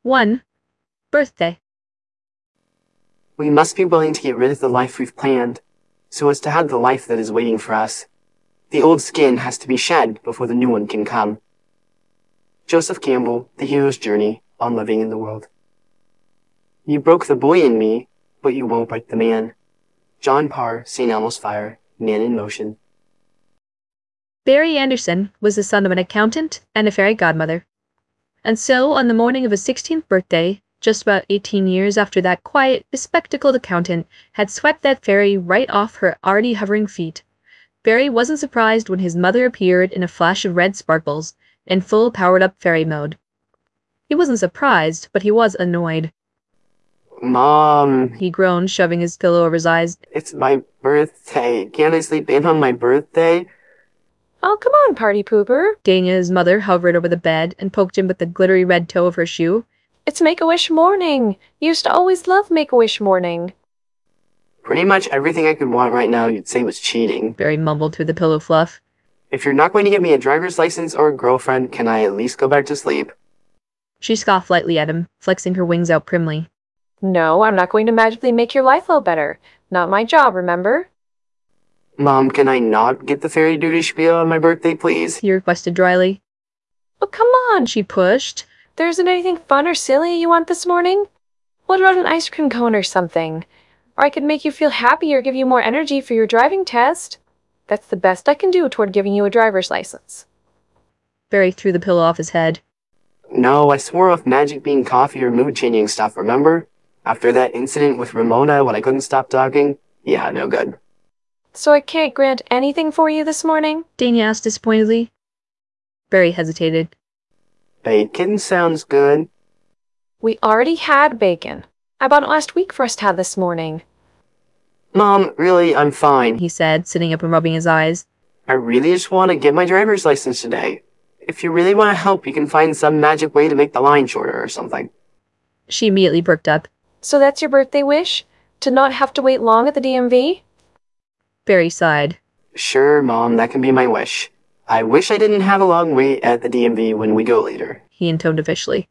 1. Birthday. We must be willing to get rid of the life we've planned, so as to have the life that is waiting for us. The old skin has to be shed before the new one can come. Joseph Campbell, The Hero's Journey on Living in the World. You broke the boy in me, but you won't break the man. John Parr, St. Elmo's Fire, Man in Motion. Barry Anderson was the son of an accountant and a fairy godmother. And so, on the morning of his 16th birthday, just about 18 years after that quiet, bespectacled accountant had swept that fairy right off her already hovering feet, Barry wasn't surprised when his mother appeared in a flash of red sparkles, in full powered-up fairy mode. He wasn't surprised, but he was annoyed. Mom, he groaned, shoving his pillow over his eyes. It's my birthday. Can't I sleep in on my birthday? Oh, come on, party pooper. Dania's mother hovered over the bed and poked him with the glittery red toe of her shoe. It's Make-A-Wish morning. You used to always love Make-A-Wish morning. Pretty much everything I could want right now you'd say was cheating. Barry mumbled through the pillow fluff. If you're not going to give me a driver's license or a girlfriend, can I at least go back to sleep? She scoffed lightly at him, flexing her wings out primly. No, I'm not going to magically make your life a little better. Not my job, remember? Mom, can I not get the fairy duty spiel on my birthday, please? He requested dryly. Oh, come on, she pushed. There isn't anything fun or silly you want this morning? What about an ice cream cone or something? Or I could make you feel happy or give you more energy for your driving test. That's the best I can do toward giving you a driver's license. Barry threw the pillow off his head. No, I swore off magic being coffee or mood-changing stuff, remember? After that incident with Ramona when I couldn't stop talking? Yeah, no good. So I can't grant anything for you this morning? Dania asked disappointedly. Barry hesitated. Bacon sounds good. We already had bacon. I bought it last week for us to have this morning. Mom, really, I'm fine, he said, sitting up and rubbing his eyes. I really just want to get my driver's license today. If you really want to help, you can find some magic way to make the line shorter or something. She immediately perked up. So that's your birthday wish? To not have to wait long at the DMV? Barry sighed. Sure, Mom, that can be my wish. I wish I didn't have a long wait at the DMV when we go later, he intoned officially.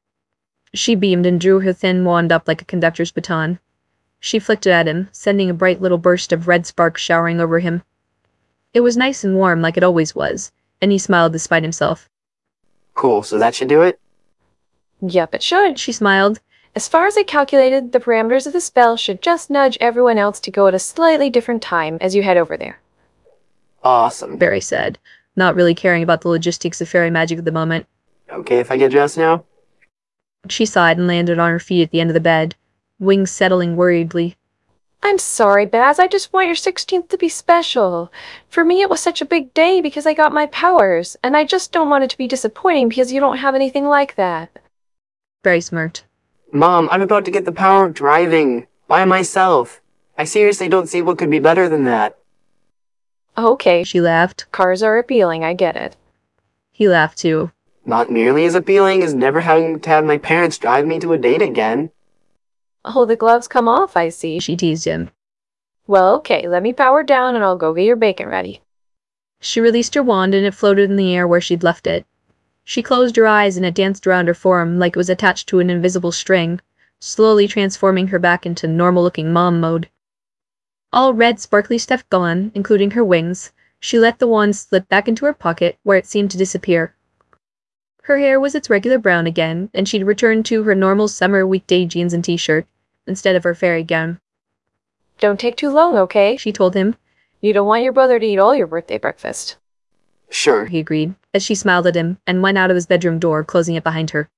She beamed and drew her thin wand up like a conductor's baton. She flicked it at him, sending a bright little burst of red sparks showering over him. It was nice and warm like it always was, and he smiled despite himself. Cool, so that should do it? Yep, it should, she smiled. As far as I calculated, the parameters of the spell should just nudge everyone else to go at a slightly different time as you head over there. Awesome, Barry said, not really caring about the logistics of fairy magic at the moment. Okay if I get dressed now? She sighed and landed on her feet at the end of the bed, wings settling worriedly. I'm sorry, Baz. I just want your 16th to be special. For me, it was such a big day because I got my powers, and I just don't want it to be disappointing because you don't have anything like that. Barry smirked. Mom, I'm about to get the power of driving. By myself. I seriously don't see what could be better than that. Okay, she laughed. Cars are appealing, I get it. He laughed too. Not nearly as appealing as never having to have my parents drive me to a date again. Oh, the gloves come off, I see, she teased him. Well, okay, let me power down and I'll go get your bacon ready. She released her wand and it floated in the air where she'd left it. She closed her eyes and it danced around her forearm like it was attached to an invisible string, slowly transforming her back into normal-looking mom mode. All red, sparkly stuff gone, including her wings, she let the wand slip back into her pocket where it seemed to disappear. Her hair was its regular brown again, and she'd returned to her normal summer weekday jeans and t-shirt, instead of her fairy gown. Don't take too long, okay? She told him. You don't want your brother to eat all your birthday breakfast. Sure, he agreed, as she smiled at him and went out of his bedroom door, closing it behind her.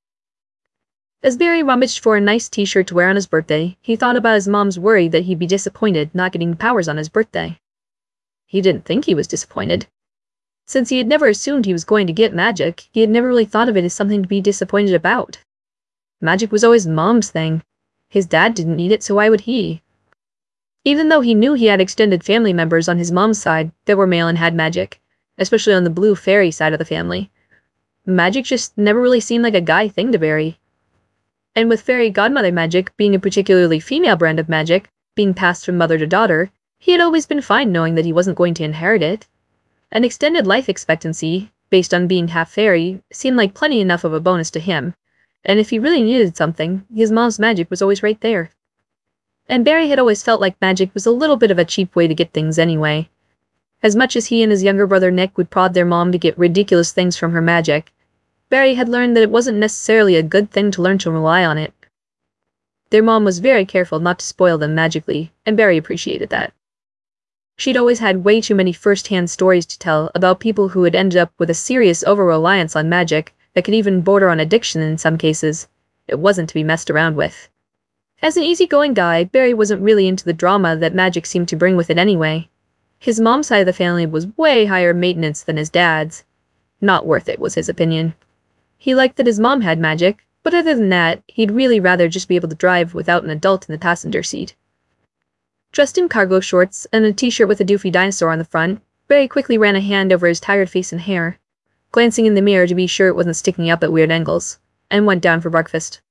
As Barry rummaged for a nice t-shirt to wear on his birthday, he thought about his mom's worry that he'd be disappointed not getting powers on his birthday. He didn't think he was disappointed. Since he had never assumed he was going to get magic, he had never really thought of it as something to be disappointed about. Magic was always Mom's thing. His dad didn't need it, so why would he? Even though he knew he had extended family members on his mom's side that were male and had magic, especially on the blue fairy side of the family, magic just never really seemed like a guy thing to Barry. And with fairy godmother magic being a particularly female brand of magic, being passed from mother to daughter, he had always been fine knowing that he wasn't going to inherit it. An extended life expectancy, based on being half fairy, seemed like plenty enough of a bonus to him, And if he really needed something, his mom's magic was always right there. And Barry had always felt like magic was a little bit of a cheap way to get things anyway. As much as he and his younger brother Nick would prod their mom to get ridiculous things from her magic, Barry had learned that it wasn't necessarily a good thing to learn to rely on it. Their mom was very careful not to spoil them magically, and Barry appreciated that. She'd always had way too many first-hand stories to tell about people who had ended up with a serious over-reliance on magic that could even border on addiction in some cases. It wasn't to be messed around with. As an easygoing guy, Barry wasn't really into the drama that magic seemed to bring with it anyway. His mom's side of the family was way higher maintenance than his dad's. Not worth it, was his opinion. He liked that his mom had magic, but other than that, he'd really rather just be able to drive without an adult in the passenger seat. Dressed in cargo shorts and a t-shirt with a doofy dinosaur on the front, Barry quickly ran a hand over his tired face and hair, glancing in the mirror to be sure it wasn't sticking up at weird angles, and went down for breakfast.